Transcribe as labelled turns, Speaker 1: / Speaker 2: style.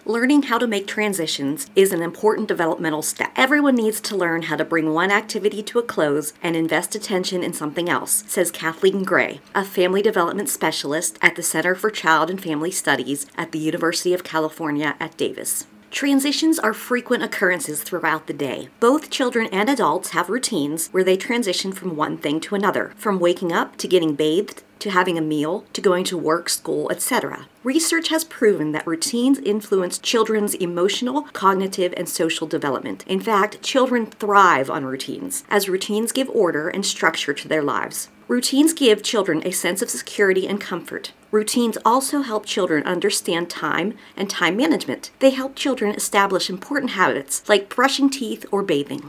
Speaker 1: Learning how to make transitions is an important developmental step. Everyone needs to learn how to bring one activity to a close and invest attention in something else, says Kathleen Gray, a family development specialist at the Center for Child and Family Studies at the University of California at Davis. Transitions are frequent occurrences throughout the day. Both children and adults have routines where they transition from one thing to another, from waking up to getting bathed, to having a meal, to going to work, school, etc. Research has proven that routines influence children's emotional, cognitive, and social development. In fact, children thrive on routines, as routines give order and structure to their lives. Routines give children a sense of security and comfort. Routines also help children understand time and time management. They help children establish important habits like brushing teeth or bathing.